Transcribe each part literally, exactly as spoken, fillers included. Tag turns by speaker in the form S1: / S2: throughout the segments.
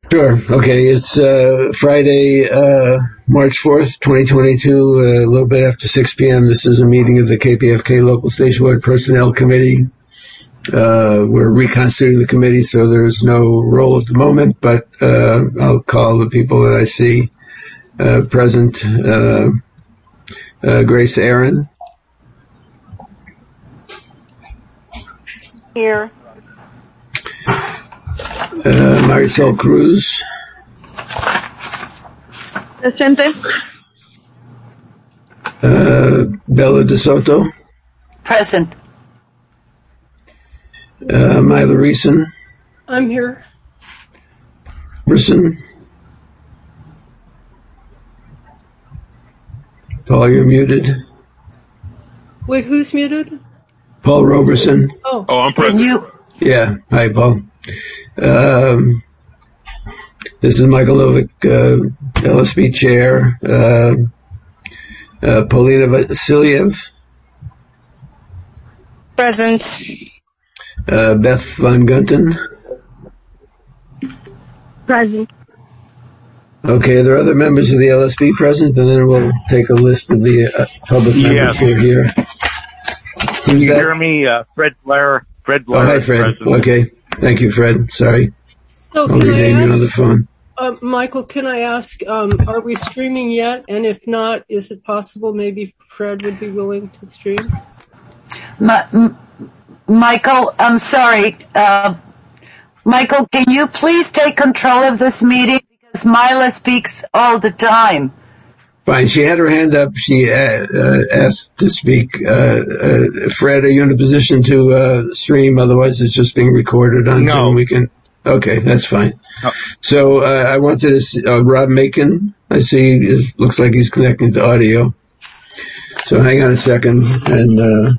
S1: Sure. Okay. It's uh, Friday, uh, March fourth, twenty twenty-two, uh, a little bit after six p.m. This is a meeting of the K P F K Local Station Board Personnel Committee. Uh, we're reconstituting the committee, so there's no roll at the moment, but uh, I'll call the people that I see uh, present. Uh, uh, Grace Aaron.
S2: Here.
S1: Uh, Marisol Cruz.
S2: Presente.
S1: Uh, Bella De Soto.
S3: Present.
S1: Uh, Myla Reeson.
S4: I'm here.
S1: Roberson. Paul, you're muted.
S4: Wait, who's muted?
S1: Paul Roberson.
S4: Oh,
S5: oh I'm present.
S3: You?
S1: Yeah. Hi, Paul. Um, this is Michael Lovick, uh, L S B chair. Uh, uh, Paulina Vasiliev.
S2: Present.
S1: Uh, Beth Van Gunten.
S2: Present.
S1: Okay, are there other members of the L S B present? And then we'll take a list of the uh, public members
S5: Yes.
S1: who are here.
S5: Can
S1: Who's
S5: you
S1: that?
S5: hear me? Uh, Fred Blair. Fred Blair.
S1: Oh, hi, Fred.
S5: President.
S1: Okay. Thank you, Fred. Sorry.
S4: so
S1: I'll
S4: can I
S1: rename you on
S4: ask,
S1: the phone.
S4: uh, Michael, can I ask, um, are we streaming yet? And if not, is it possible maybe Fred would be willing to stream?
S3: Ma- M- Michael, I'm sorry. Uh, Michael, can you please take control of this meeting? Because Myla speaks all the time.
S1: Fine. She had her hand up. She uh, uh, asked to speak. Uh, uh, Fred, are you in a position to uh, stream? Otherwise, it's just being recorded on
S5: No.
S1: Zoom. We can. Okay, that's fine.
S5: No.
S1: So uh, I wanted to see, uh, Rob Macon. I see. Is, looks like he's connecting to audio. So hang on a second, and uh,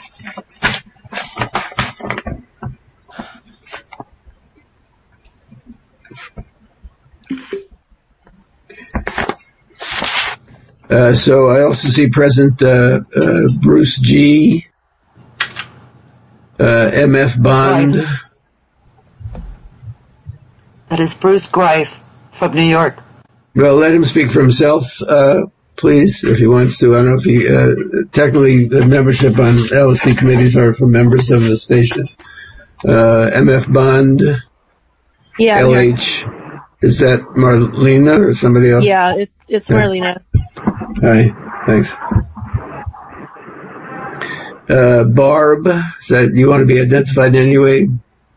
S1: Uh, so I also see present uh, uh, Bruce G, uh, M F Bond.
S3: Right. That is Bruce Greif from New York.
S1: Well, let him speak for himself, uh, please, if he wants to. I don't know if he, uh, technically the membership on L S P committees are for members of the station. Uh, M F Bond,
S2: Yeah.
S1: L H, is that Marlena or somebody else?
S2: Yeah, it's it's Marlena.
S1: Hi, thanks. Uh, Barb, is that, you want to be identified in any way?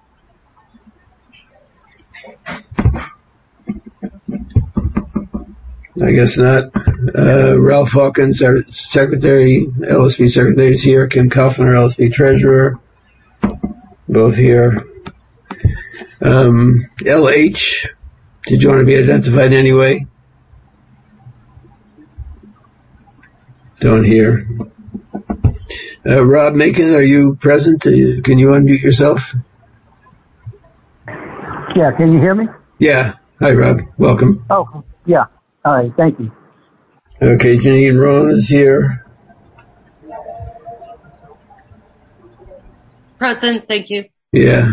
S1: I guess not. Uh, Ralph Hawkins, our secretary, L S P secretary is here. Kim Kaufman, our L S P treasurer, both here. Um, L H, did you want to be identified in any way? Don't hear. Uh, Rob Macon, are you present? Can you unmute yourself?
S6: Yeah, can you hear me?
S1: Yeah. Hi, Rob. Welcome.
S6: Oh, yeah. All right, thank you.
S1: Okay, Janine Rohn is here.
S4: Present, thank you.
S1: Yeah.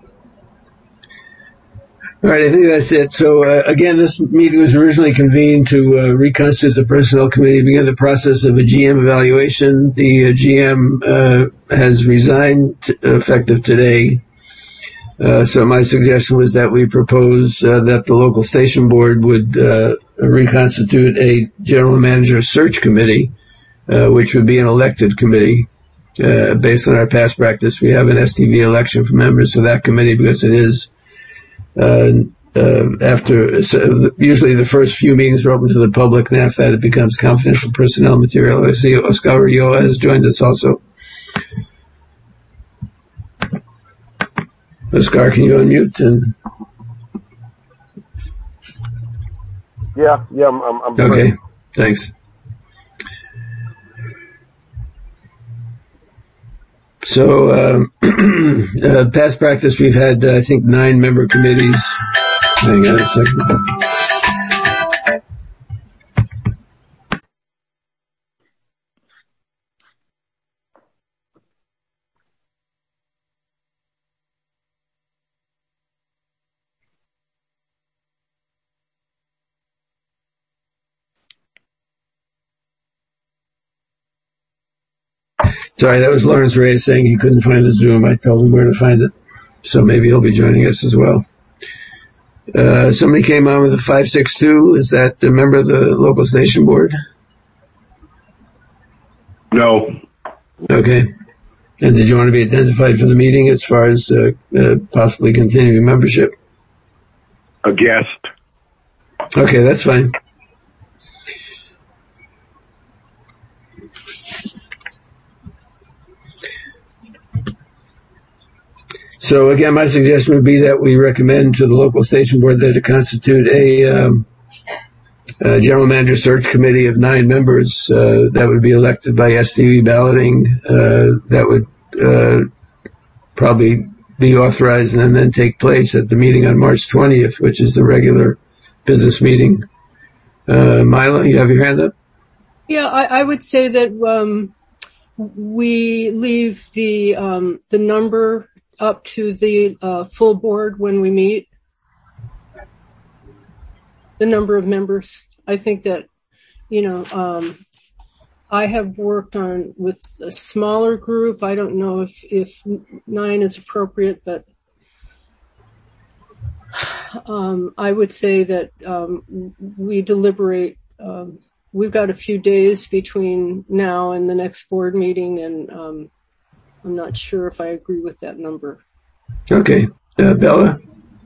S1: All right, I think that's it. So, uh, again, this meeting was originally convened to uh, reconstitute the Personnel Committee, begin the process of a G M evaluation. The uh, G M uh, has resigned t- effective today. Uh, so my suggestion was that we propose uh, that the local station board would uh, reconstitute a general manager search committee, uh, which would be an elected committee. Uh, based on our past practice, we have an S T V election for members for that committee because it is Uh, uh, after, so usually the first few meetings are open to the public, and after that it becomes confidential personnel material. I see Oscar Ulloa has joined us also. Oscar, can you unmute? And
S7: Yeah, yeah, I'm, I'm, I'm
S1: okay, thanks. So, um, uh, past practice, we've had, uh, I think, nine member committees. Hang on a second. Sorry, that was Lawrence Reyes saying he couldn't find the Zoom. I told him where to find it. So maybe he'll be joining us as well. Uh, somebody came on with a five six two. Is that a member of the local station board?
S7: No.
S1: Okay. And did you want to be identified for the meeting as far as uh, uh, possibly continuing membership?
S7: A guest.
S1: Okay, that's fine. So again, my suggestion would be that we recommend to the local station board that it constitute a, um, a general manager search committee of nine members uh, that would be elected by S T V balloting. Uh, that would uh, probably be authorized and then take place at the meeting on March twentieth, which is the regular business meeting. Uh, Mila, you have your hand up?
S4: Yeah, I, I would say that um, we leave the um, the number up to the uh, full board when we meet. The number of members. I think that, you know, um, I have worked on with a smaller group. I don't know if, if nine is appropriate, but um, I would say that um, we deliberate. Um, we've got a few days between now and the next board meeting, and um, I'm not sure if I agree with that number. Okay.
S1: Uh, Bella?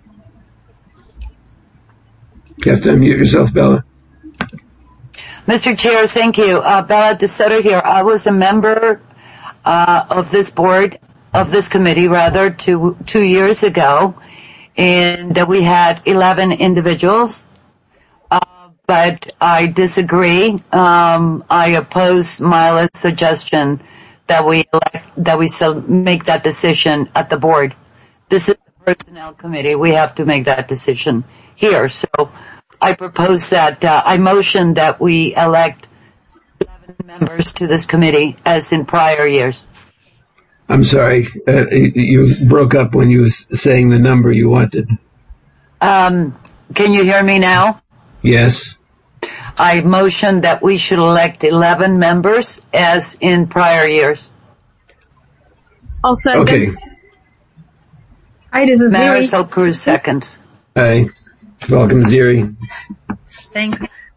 S1: You have to unmute yourself, Bella.
S3: Mister Chair, thank you. Uh, Bella DeSoto here. I was a member uh, of this board, of this committee, rather, two, two years ago, and uh, we had eleven individuals. Uh, but I disagree. Um, I oppose Mila's suggestion that we elect, that we so make that decision at the board. This is the personnel committee. We have to make that decision here. So I propose that, uh, I motion that we elect eleven members to this committee as in prior years.
S1: I'm sorry, uh, you broke up when you were saying the number you wanted.
S3: Um, can you hear me now?
S1: Yes.
S3: I motion that we should elect eleven members as in prior years.
S2: I'll second.
S1: Okay.
S2: Hi, this is Ziri.
S3: Marisol Cruz seconds.
S1: Hi. Welcome, Ziri.
S2: Thanks.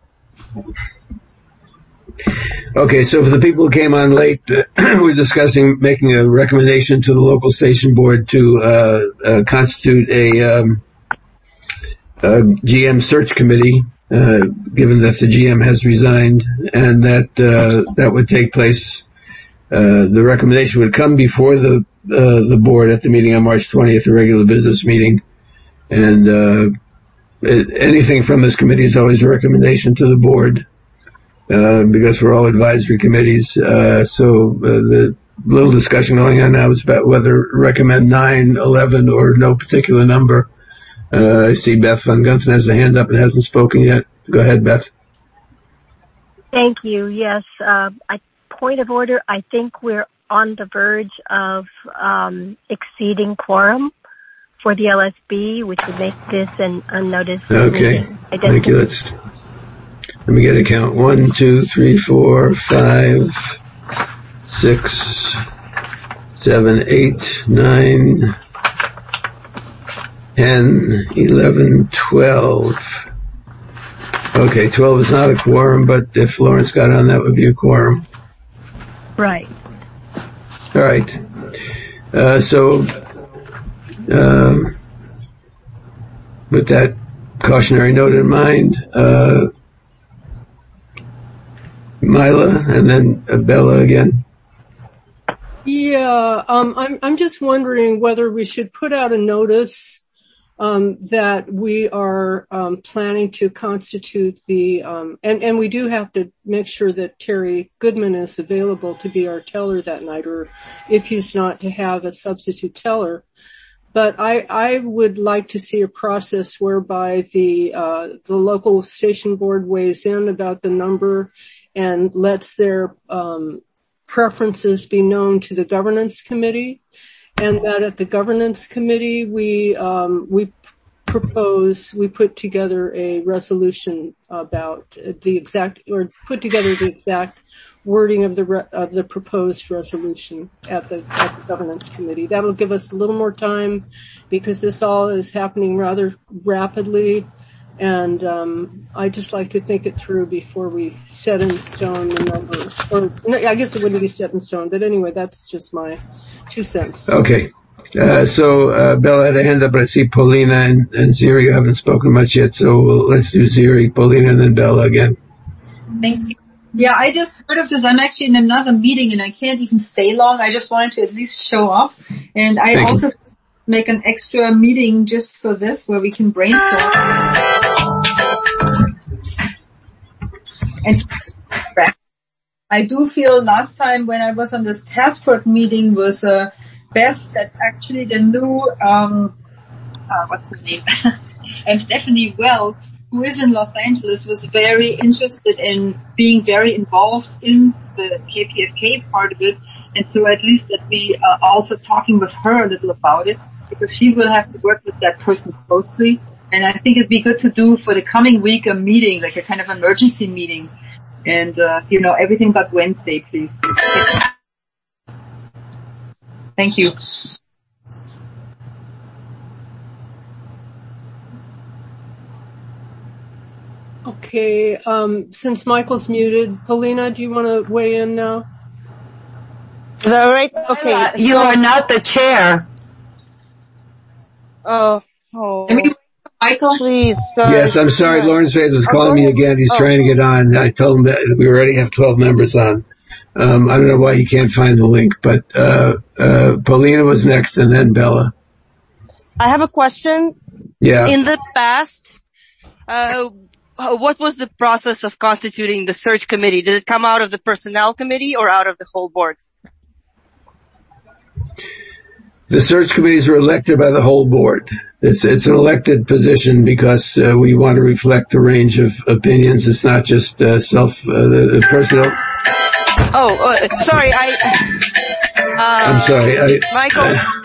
S1: Okay, so for the people who came on late, uh, we're discussing making a recommendation to the local station board to uh, uh constitute a, um, a G M search committee, uh, given that the G M has resigned, and that uh, that would take place. Uh, the recommendation would come before the uh, the board at the meeting on March twentieth, the regular business meeting, and uh, it, anything from this committee is always a recommendation to the board. Uh, because we're all advisory committees, uh, so uh, the little discussion going on now is about whether recommend nine, eleven, or no particular number. Uh, I see Beth Van Gunten has a hand up and hasn't spoken yet. Go ahead, Beth.
S8: Thank you. Yes, uh, I, point of order, I think we're on the verge of um, exceeding quorum for the L S B, which would make this an unnoticed
S1: Okay,
S8: meeting.
S1: thank you. Let's... Let me get a count. One, two, three, four, five, six, seven, eight, nine, ten, eleven, twelve. Okay, twelve is not a quorum, but if Lawrence got on, that would be a quorum.
S8: Right.
S1: All right. Uh, so, um, with that cautionary note in mind, uh, Mila, and then uh, Bella again.
S4: Yeah, um, I'm, I'm just wondering whether we should put out a notice um, that we are um, planning to constitute the, um, and, and we do have to make sure that Terry Goodman is available to be our teller that night, or if he's not, to have a substitute teller. But I, I would like to see a process whereby the, uh, the local station board weighs in about the number and lets their, um, preferences be known to the governance committee, and that at the governance committee we, um, we propose, we put together a resolution about the exact, or put together the exact wording of the re- of the proposed resolution at the, at the governance committee. That'll give us a little more time because this all is happening rather rapidly, and um, I just like to think it through before we set in stone the number. Or no, I guess it wouldn't be set in stone, but anyway, that's just my two cents.
S1: Okay. Uh, so, uh, Bella had a hand up, but I see Paulina and, and Ziri haven't spoken much yet, so we'll, let's do Ziri, Paulina, and then Bella again.
S2: Thank you. Yeah, I just heard of this. I'm actually in another meeting and I can't even stay long. I just wanted to at least show up. And I
S1: Thank
S2: also
S1: you.
S2: make an extra meeting just for this where we can brainstorm. And I do feel last time when I was on this task force meeting with uh, Beth that actually the new, um, uh, what's her name? and Stephanie Wells, who is in Los Angeles, was very interested in being very involved in the K P F K part of it. And so at least that we are also talking with her a little about it, because she will have to work with that person closely. And I think it'd be good to do for the coming week a meeting, like a kind of emergency meeting. And, uh, you know, everything but Wednesday, please. Thank you.
S4: Okay, um, since Michael's muted, Paulina, do you want to weigh in now?
S9: Is that all right? Okay.
S3: Uh, you
S9: so,
S3: are not the chair.
S9: Oh, oh.
S2: I mean, Michael?
S9: Please. Sorry.
S1: Yes, I'm sorry.
S9: Yeah.
S1: Lawrence Faith is
S9: Oh,
S1: calling
S9: go
S1: me
S9: ahead.
S1: again. He's
S9: Oh.
S1: trying to get on. I told him that we already have twelve members on. Um, I don't know why he can't find the link, but uh, uh, Paulina was next, and then Bella.
S9: I have a question.
S1: Yeah.
S9: In the past, uh, what was the process of constituting the search committee? Did it come out of the personnel committee or out of the whole board?
S1: The search committees are elected by the whole board. It's it's an elected position because uh, we want to reflect the range of opinions. It's not just uh, self uh, the, the personnel.
S9: Oh, uh, sorry. I. Uh,
S1: I'm sorry. I,
S9: Michael.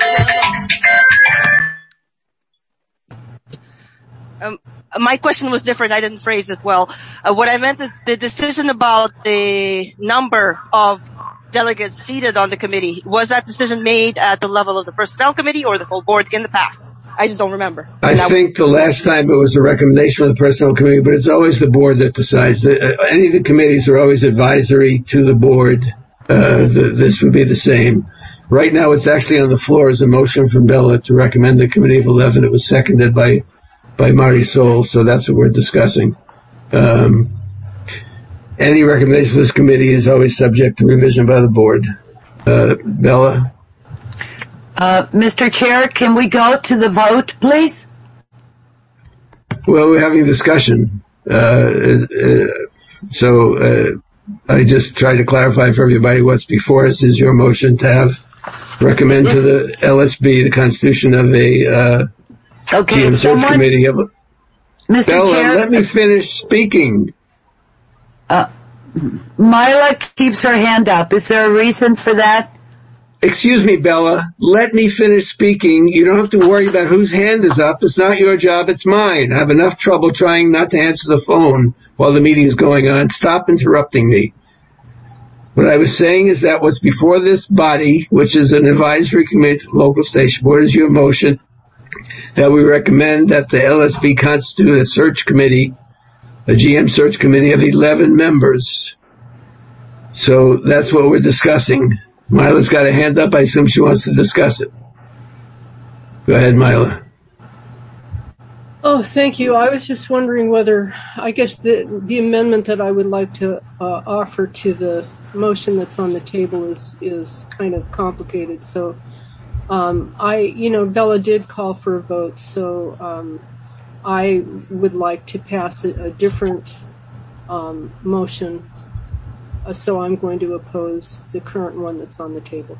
S1: Uh,
S9: um, my question was different. I didn't phrase it well. Uh, what I meant is the decision about the number of delegates seated on the committee. Was that decision made at the level of the personnel committee or the whole board in the past? I just don't remember.
S1: I
S9: now,
S1: think the last time it was a recommendation of the personnel committee, but it's always the board that decides. Uh, any of the committees are always advisory to the board. Uh, the, this would be the same. Right now, it's actually on the floor as a motion from Bella to recommend the committee of eleven. It was seconded by by Marty Sol, so that's what we're discussing. Um, any recommendation of this committee is always subject to revision by the board. Uh, Bella?
S3: Uh, Mister Chair, can we go to the vote, please?
S1: Well, we're having a discussion. Uh, uh, so, uh, I just tried to clarify for everybody what's before us is your motion to have recommend yes. to the L S B the constitution of a, uh,
S3: okay,
S1: G M search
S3: someone,
S1: committee of,
S3: Mister
S1: Bella,
S3: Chair,
S1: let me finish speaking.
S3: Uh, Mila keeps her hand up. Is there a reason for that?
S1: Excuse me, Bella. Let me finish speaking. You don't have to worry about whose hand is up. It's not your job. It's mine. I have enough trouble trying not to answer the phone while the meeting is going on. Stop interrupting me. What I was saying is that what's before this body, which is an advisory committee to the local station board, is your motion that we recommend that the L S B constitute a search committee, a G M search committee of eleven members. So that's what we're discussing. Mila's got a hand up. I assume she wants to discuss it. Go ahead, Mila.
S4: Oh, thank you. I was just wondering whether, I guess the, the amendment that I would like to uh, offer to the motion that's on the table is, is kind of complicated. So, um, I, you know, Bella did call for a vote, so, um, I would like to pass a, a different, um, motion. Uh, so I'm going to oppose the current one that's on the table.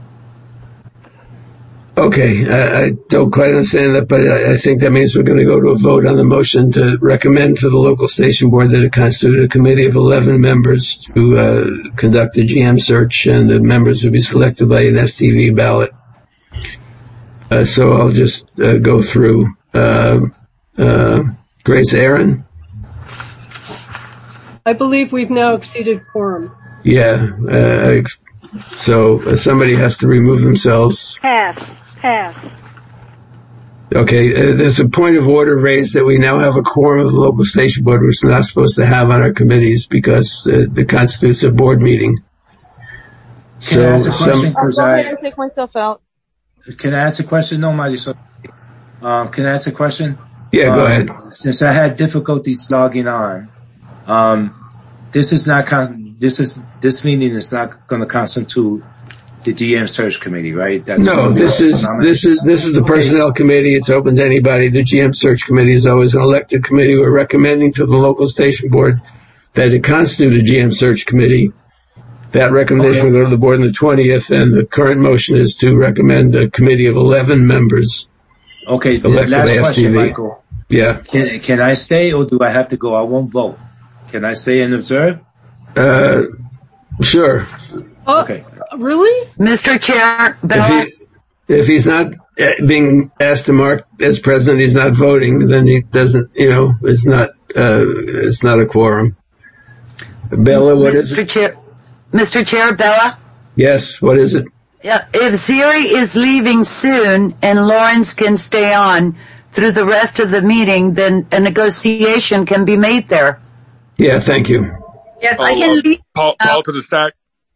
S1: Okay, I, I don't quite understand that, but I, I think that means we're going to go to a vote on the motion to recommend to the local station board that it constitute a committee of eleven members to uh, conduct a G M search, and the members will be selected by an S T V ballot. Uh, so I'll just uh, go through. Uh, uh, Grace Aaron?
S4: I believe we've now exceeded quorum.
S1: Yeah. Uh, so uh, somebody has to remove themselves.
S8: Pass. Pass.
S1: Okay. Uh, there's a point of order raised that we now have a quorum of the local station board, which we're not supposed to have on our committees because uh, it constitutes a board meeting.
S10: Can
S1: So
S10: I ask a question?
S9: I'll
S10: 'Cause
S9: go ahead
S10: I-
S9: and take myself out.
S10: Can I ask a question? No, Marisol. Um, can I ask a question?
S1: Yeah, go
S10: um,
S1: ahead.
S10: Since I had difficulties logging on, um, this is not con- this is this meeting is not going to constitute the G M search committee, right? That's
S1: No,
S10: gonna be
S1: this is
S10: autonomous.
S1: this is this is the personnel committee. It's open to anybody. The G M search committee is always an elected committee. We're recommending to the local station board that it constitute a G M search committee. That recommendation
S10: Okay.
S1: will go to the board on the twentieth, and the current motion is to recommend a committee of eleven members.
S10: Okay, the
S1: Elected
S10: last
S1: by
S10: question,
S1: S T V.
S10: Michael.
S1: Yeah.
S10: Can, can I stay or do I have to go? I won't vote. Can I stay and observe?
S1: Uh, sure.
S4: Oh,
S10: Okay.
S4: really?
S3: Mister Chair, Bella?
S1: If he, if he's not uh, being asked to mark as president, he's not voting, then he doesn't, you know, it's not, uh, it's not a quorum. Bella, what is
S3: Mister
S1: it?
S3: Chair, Mister Chair, Bella?
S1: Yes, what is it?
S3: Yeah, if Ziri is leaving soon and Lawrence can stay on through the rest of the meeting, then a negotiation can be made there.
S1: Yeah, thank you.
S2: Yes, I can leave.
S5: Paul, Paul to the stack.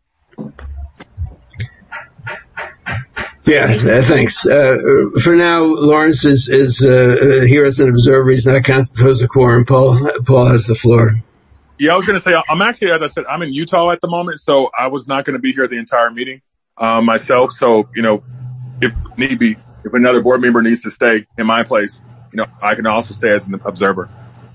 S1: Yeah, uh, thanks. Uh, for now, Lawrence is, is, uh, here as an observer. He's not counted as a quorum. Paul, Paul has the floor.
S5: Yeah, I was going to say, I'm actually, as I said, I'm in Utah at the moment, so I was not going to be here the entire meeting, um, myself. So, you know, if need be, if another board member needs to stay in my place, you know, I can also stay as an observer.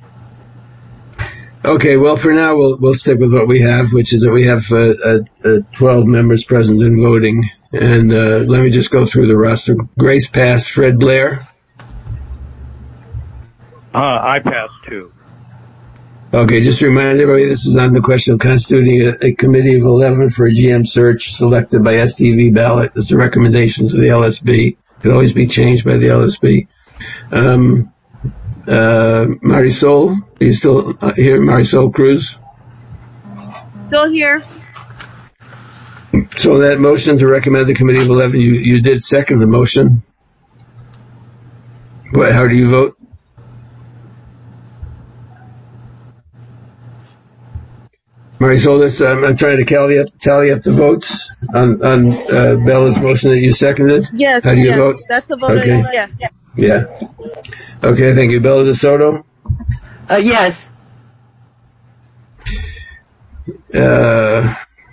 S1: Okay, well, for now, we'll, we'll stick with what we have, which is that we have, uh, uh, uh twelve members present and voting. And, uh, let me just go through the roster. Grace Pass, Fred Blair.
S5: Uh, I passed too.
S1: Okay, just to remind everybody, this is on the question of constituting a, a committee of eleven for a G M search selected by S T V ballot. It's a recommendation to the L S B. It could always be changed by the L S B. Um, uh, Marisol, are you still here? Marisol Cruz?
S8: Still here.
S1: So that motion to recommend the committee of eleven, you, you did second the motion. What, how do you vote? Marisol, this, um, I'm trying to tally up, tally up the votes on, on, uh, Bella's motion that you seconded.
S9: Yes.
S1: How do you
S9: yes,
S1: vote?
S9: That's a vote.
S1: Okay.
S9: Yes. yes.
S1: Yeah. Okay, thank you. Bella DeSoto?
S3: Uh, yes.
S1: Uh,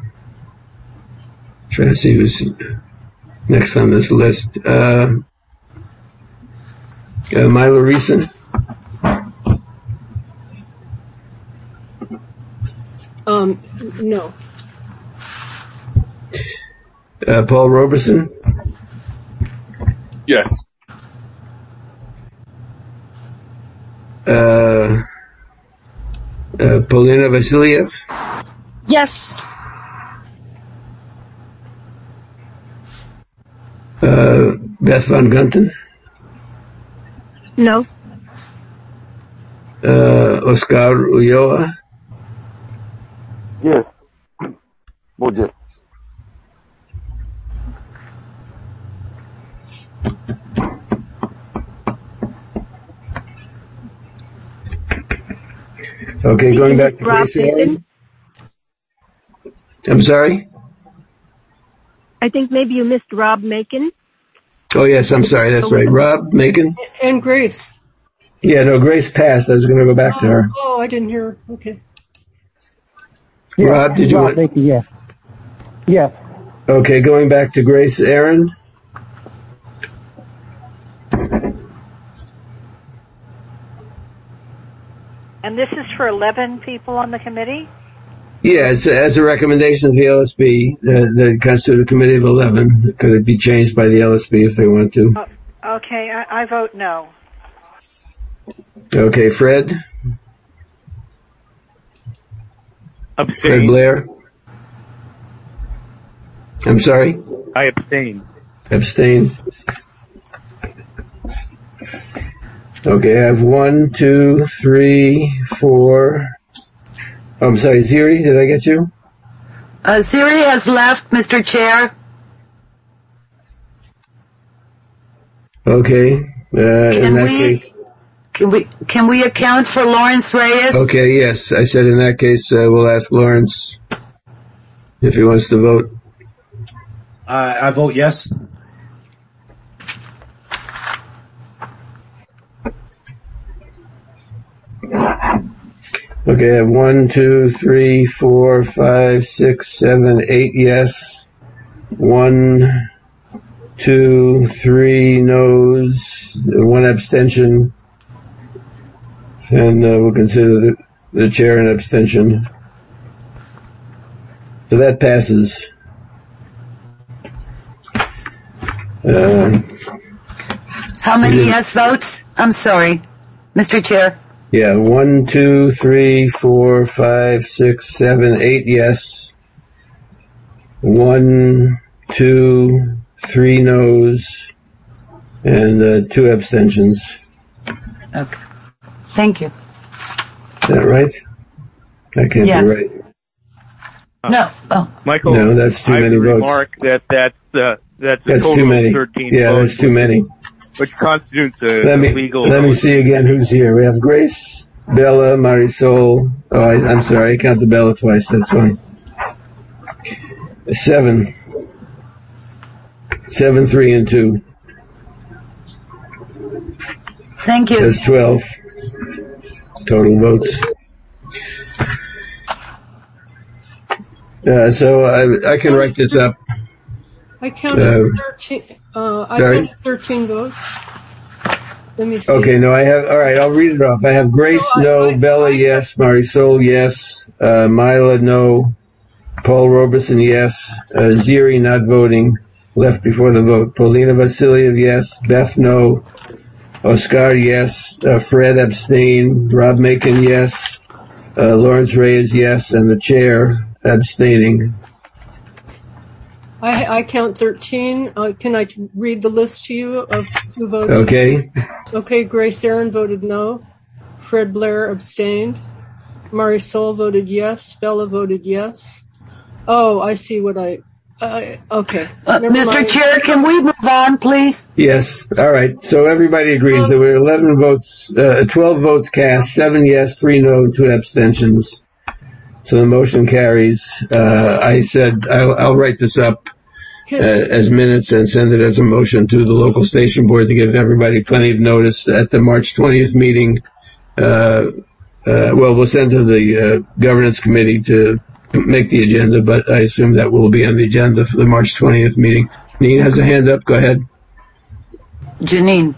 S1: trying to see who's next on this list. Uh, uh Milo Reeson?
S4: Um, no.
S1: Uh, Paul Roberson?
S5: Yes.
S1: Uh, uh, Polina Vasiliev?
S9: Yes.
S1: Uh, Beth Van Gunten?
S8: No.
S1: Uh, Oscar Ulloa?
S7: Yes. Well, yes.
S1: Okay, going back to
S8: Rob
S1: Grace Aaron.
S8: Bacon?
S1: I'm sorry?
S8: I think maybe you missed Rob Macon.
S1: Oh yes, I'm sorry, that's right. Rob Macon?
S4: And Grace.
S1: Yeah, no, Grace passed. I was going to go back to her.
S4: Oh, I didn't hear. Okay.
S6: Yeah,
S1: Rob, did you
S6: Rob
S1: want-
S6: Bacon, yeah. Yeah.
S1: Okay, going back to Grace Aaron.
S11: And this is for eleven people on the committee?
S1: Yeah, it's as a recommendation of the L S B, uh, that constitute a committee of eleven. Could it be changed by the L S B if they want to?
S11: Oh, okay, I, I vote no.
S1: Okay, Fred? Fred
S5: Abstain.
S1: Blair? I'm sorry?
S5: I abstain.
S1: Abstain. Okay, I have one, two, three, four. Oh, I'm sorry, Ziri, did I get you?
S3: Uh, Siri has left, Mister Chair.
S1: Okay. Uh,
S3: can
S1: in that
S3: we,
S1: case.
S3: Can we, can we account for Lawrence Reyes?
S1: Okay, yes. I said in that case, uh, we'll ask Lawrence if he wants to vote.
S10: Uh, I vote yes.
S1: Okay, I have one, two, three, four, five, six, seven, eight yes. One, two, three no's, one abstention. And uh, we'll consider the, the chair an abstention. So that passes. Uh,
S3: How many yes votes? I'm sorry, Mister Chair.
S1: Yeah, one, two, three, four, five, six, seven, eight yes. One, two, three no's, and uh, two abstentions.
S3: Okay. Thank you.
S1: Is that right? That can't
S3: yes.
S1: be right.
S3: No. Oh.
S12: Michael,
S1: no, that's too
S12: I
S1: many votes.
S12: Remark that that's uh, that's,
S1: that's
S12: a total
S1: too many.
S12: Of thirteen
S1: yeah,
S12: votes,
S1: that's too many.
S12: Which constitutes a
S1: let me,
S12: legal.
S1: Let me see again who's here. We have Grace, Bella, Marisol. Oh, I, I'm sorry, I counted Bella twice. That's fine. Seven. Seven, three, and two.
S3: Thank you.
S1: That's twelve total votes. Uh, so I, I can write this up.
S4: I counted uh, thirteen. Uh, I
S1: sorry?
S4: counted thirteen votes. Let me see.
S1: Okay, no, I have. All right, I'll read it off. I have Grace, no, no I, I, Bella, I, yes, Marisol, yes, uh, Mila, no, Paul Robeson, yes, uh, Ziri, not voting, left before the vote. Paulina Vasiliev, yes, Beth, no, Oscar, yes, uh, Fred, abstain, Rob Macon, yes, uh, Lawrence Reyes, yes, and the chair abstaining.
S4: I, I count thirteen. Uh, can I read the list to you of who voted?
S1: Okay.
S4: Okay, Grace Aaron voted no. Fred Blair abstained. Marisol voted yes. Bella voted yes. Oh, I see what I... Uh, okay.
S3: Uh, Mister Mind. Chair, can we move on, please?
S1: Yes. All right. So everybody agrees um, there were eleven votes, uh, twelve votes cast, seven yes, three no, two abstentions. So the motion carries. Uh, I said I'll, I'll write this up uh, as minutes and send it as a motion to the local station board to give everybody plenty of notice at the March twentieth meeting. Uh, uh, well, we'll send to the uh, governance committee to make the agenda, but I assume that will be on the agenda for the March twentieth meeting. Janine has a hand up. Go ahead.
S3: Janine.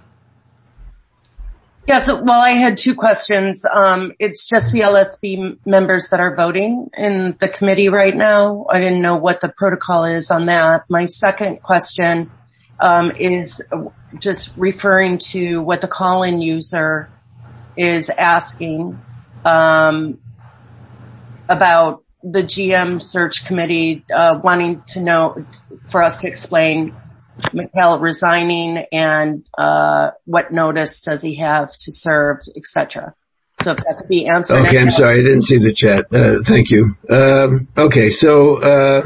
S13: Yes, well, I had two questions. Um, it's just the L S B members that are voting in the committee right now. I didn't know what the protocol is on that. My second question um, is just referring to what the call-in user is asking um, about the G M search committee uh, wanting to know, for us to explain Mikhail resigning and uh what notice does he have to serve, et cetera. So if that could be answered.
S1: Okay, I'm sorry, I didn't see the chat. Uh, thank you. Um, okay, so uh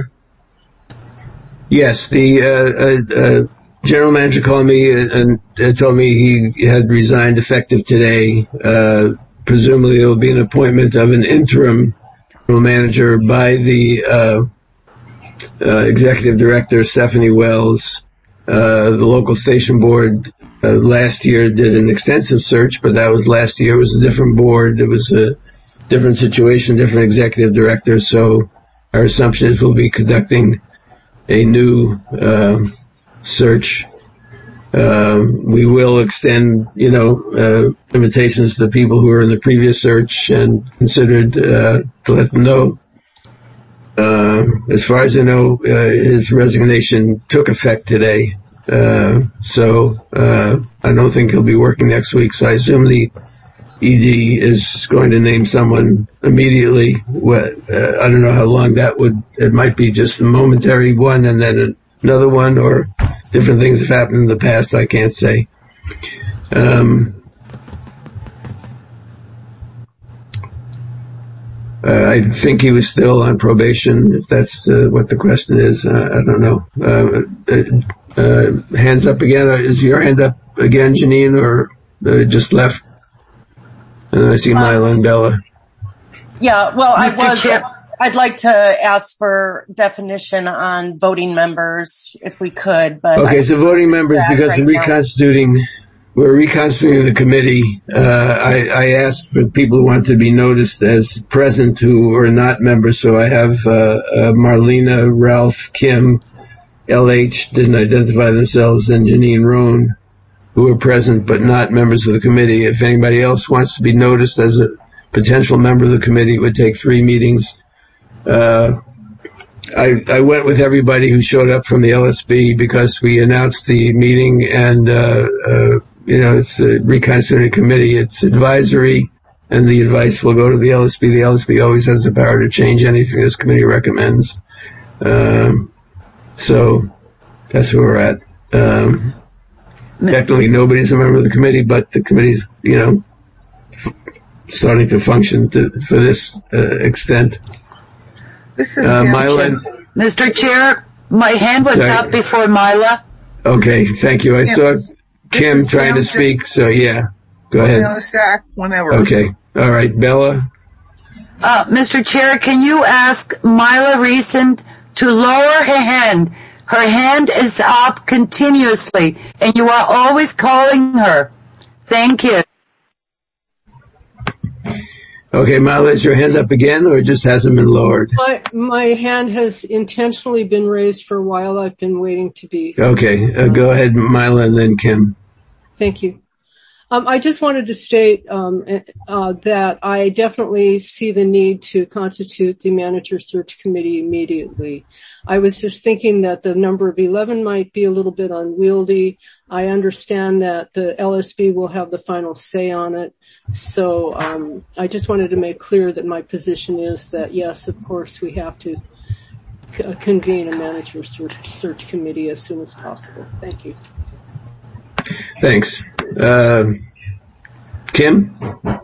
S1: yes, the uh, uh, uh general manager called me and uh, told me he had resigned effective today. Uh presumably there will be an appointment of an interim general manager by the uh, uh executive director, Stephanie Wells. Uh, the local station board, uh, last year did an extensive search, but that was last year. It was a different board. It was a different situation, different executive director. So our assumption is we'll be conducting a new, uh, search. Uh, we will extend, you know, uh, invitations to people who were in the previous search and considered, uh, to let them know. Uh, as far as I know, uh, his resignation took effect today. Uh, so, uh, I don't think he'll be working next week. So I assume the E D is going to name someone immediately. What, uh, I don't know how long that would, it might be just a momentary one and then another one, or different things have happened in the past. I can't say. Um, uh, I think he was still on probation, if that's uh, what the question is. Uh, I don't know. Uh, uh, hands up again. Is your hand up again, Janine, or uh, just left? And I see Mila and Bella.
S13: Yeah, well, I was,
S3: Chair.
S13: I'd like to ask for definition on voting members if we could, but.
S1: Okay,
S13: I
S1: so voting members, because
S13: right
S1: we're
S13: now.
S1: reconstituting, we're reconstituting the committee. Uh, I, I asked for people who want to be noticed as present who are not members, so I have, uh, uh Marlena, Ralph, Kim, L H didn't identify themselves, and Janine Roan, who are present but not members of the committee. If anybody else wants to be noticed as a potential member of the committee, it would take three meetings. Uh, I, I went with everybody who showed up from the L S B because we announced the meeting, and, uh, uh, you know, it's a reconstituted committee. It's advisory, and the advice will go to the L S B. The L S B always has the power to change anything this committee recommends. Um, so that's where we're at. Um, Technically, nobody's a member of the committee, but the committee's, you know, f- starting to function to, for this uh, extent.
S14: This is
S1: uh, Mila.
S3: Mister Chair, my hand was
S1: Sorry.
S3: up before Mila.
S1: Okay, thank you. I
S14: Yeah.
S1: saw Kim trying to speak, so yeah, go ahead.
S14: On the stack whenever.
S1: Okay, all right, Bella.
S3: Uh, Mister Chair, can you ask Mila Recent to lower her hand? Her hand is up continuously, and you are always calling her. Thank you.
S1: Okay, Mila, is your hand up again, or it just hasn't been lowered?
S4: My, my hand has intentionally been raised for a while. I've been waiting to be.
S1: Okay, uh, go ahead, Mila, and then Kim.
S4: Thank you. Um, I just wanted to state um, uh, that I definitely see the need to constitute the manager search committee immediately. I was just thinking that the number of eleven might be a little bit unwieldy. I understand that the L S B will have the final say on it. So um, I just wanted to make clear that my position is that, yes, of course, we have to c- convene a manager search, search committee as soon as possible. Thank you.
S1: Thanks. Uh, Kim?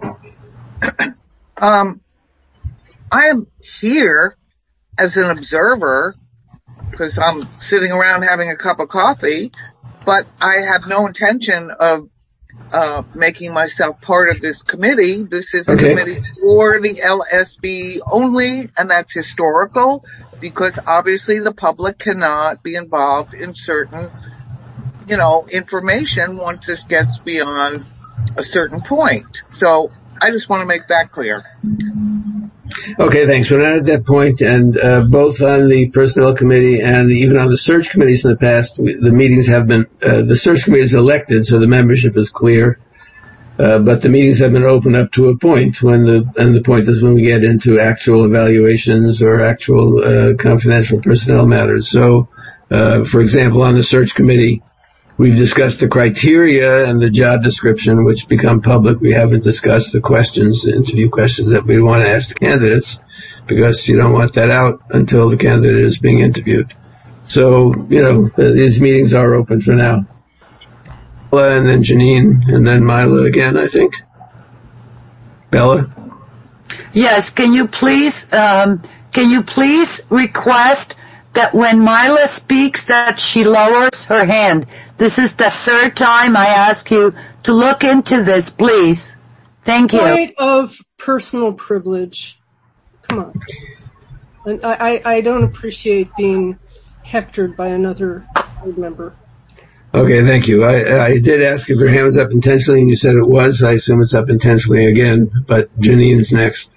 S14: Um, I am here as an observer because I'm sitting around having a cup of coffee, but I have no intention of uh making myself part of this committee. This is a
S1: Okay.
S14: committee for the L S B only, and that's historical because obviously the public cannot be involved in certain, you know, information once this gets beyond a certain point. So I just want to make that clear.
S1: Okay, thanks. We're not at that point, and uh, both on the personnel committee and even on the search committees in the past, we, the meetings have been, uh, the search committee is elected, so the membership is clear, uh, but the meetings have been opened up to a point when the, and the point is when we get into actual evaluations or actual uh, confidential personnel matters. So, uh, for example, on the search committee, we've discussed the criteria and the job description, which become public. We haven't discussed the questions, the interview questions that we want to ask the candidates, because you don't want that out until the candidate is being interviewed. So, you know, these meetings are open for now. Bella, and then Janine, and then Mila again, I think. Bella?
S3: Yes, can you please, um, can you please request that when Mila speaks that she lowers her hand? This is the third time I ask you to look into this, please. Thank you.
S4: Point of personal privilege. Come on. And I, I, I don't appreciate being hectored by another board member.
S1: Okay, thank you. I, I did ask if your hand was up intentionally, and you said it was. I assume it's up intentionally again, but Janine's next.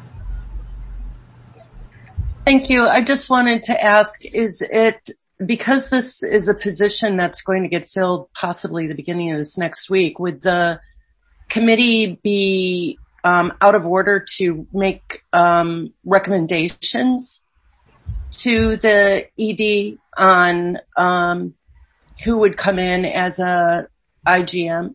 S13: Thank you. I just wanted to ask, is it, because this is a position that's going to get filled possibly the beginning of this next week, would the committee be um, out of order to make um, recommendations to the E D on um, who would come in as a I G M?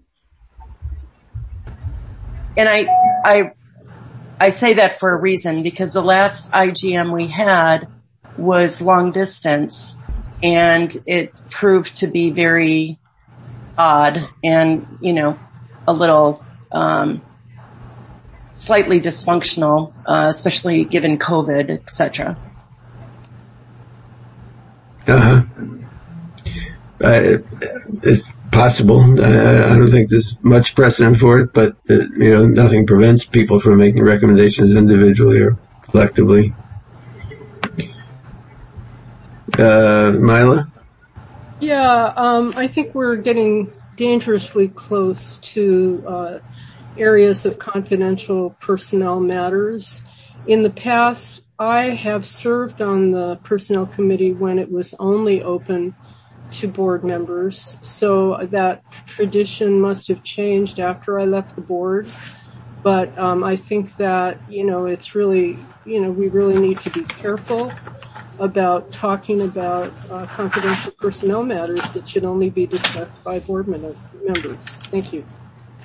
S13: And I, I, I say that for a reason, because the last I G M we had was long distance, and it proved to be very odd and, you know, a little, um, slightly dysfunctional, uh, especially given COVID, et cetera.
S1: Uh-huh. Uh, it's possible. Uh, I don't think there's much precedent for it, but, uh, you know, nothing prevents people from making recommendations individually or collectively. Uh, Mila?
S4: Yeah, um, I think we're getting dangerously close to uh, areas of confidential personnel matters. In the past, I have served on the personnel committee when it was only open to board members, so that tradition must have changed after I left the board. But um, I think that, you know, it's really, you know, we really need to be careful about talking about uh, confidential personnel matters that should only be discussed by board members. Thank you.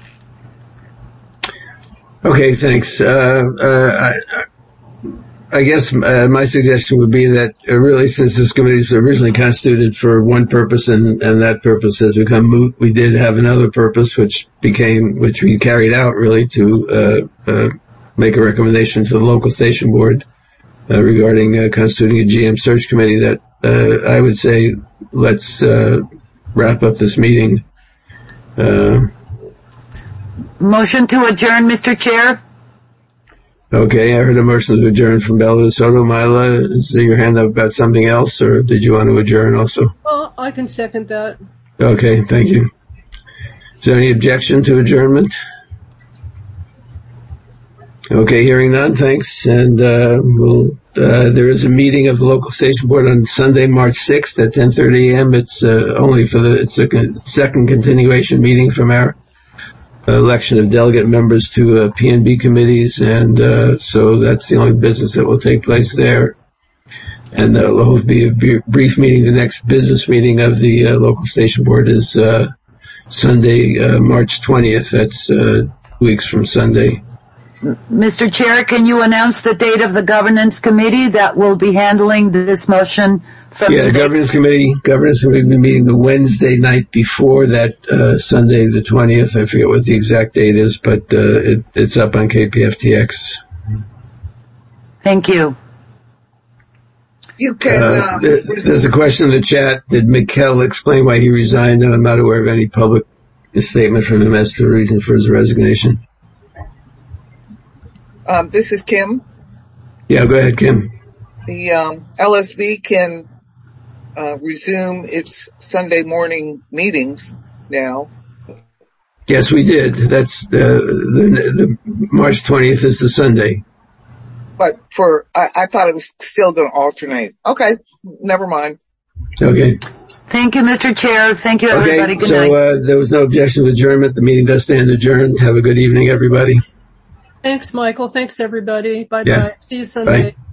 S1: Okay, thanks. Uh, uh, I, I guess uh, my suggestion would be that uh, really, since this committee was originally constituted for one purpose and, and that purpose has become moot, we did have another purpose which became, which we carried out really to uh, uh, make a recommendation to the local station board uh, regarding uh, constituting a G M search committee. That uh, I would say let's uh, wrap up this meeting. Uh,
S3: Motion to adjourn, Mister Chair.
S1: Okay, I heard a motion to adjourn from Bella Soto. Mila, is your hand up about something else, or did you want to adjourn also?
S4: Well, I can second that.
S1: Okay, thank you. Is there any objection to adjournment? Okay, hearing none, thanks. And uh, we'll, uh, there is a meeting of the local station board on Sunday, March sixth at ten thirty a.m. It's uh, only for the it's a second continuation meeting from our election of delegate members to uh, P and B committees, and uh, so that's the only business that will take place there. And uh, will be a b- brief meeting. The next business meeting of the uh, local station board is uh, Sunday, uh, March twentieth. That's uh, two weeks from Sunday.
S3: Mister Chair, can you announce the date of the governance committee that will be handling this motion from
S1: Yeah,
S3: today?
S1: the governance committee, governance committee will be meeting the Wednesday night before that, uh, Sunday the twentieth. I forget what the exact date is, but, uh, it, it's up on K P F T X.
S3: Thank you.
S14: You can,
S1: uh,
S14: uh,
S1: there, there's a question in the chat. Did Mikkel explain why he resigned? And I'm not aware of any public statement from him as to the reason for his resignation.
S14: Um, this is Kim.
S1: Yeah, go ahead, Kim.
S14: The um, L S B can uh, resume its Sunday morning meetings now.
S1: Yes, we did. That's uh, the, the March twentieth is the Sunday.
S14: But for I, I thought it was still going to alternate. Okay, never mind.
S1: Okay.
S3: Thank you, Mister Chair. Thank you, everybody.
S1: Okay,
S3: Good
S1: so
S3: night.
S1: uh, there was no objection to adjournment. The meeting does stand adjourned. Have a good evening, everybody.
S4: Thanks, Michael. Thanks, everybody. Bye-bye.
S1: Yeah.
S4: See you Sunday.
S1: Bye.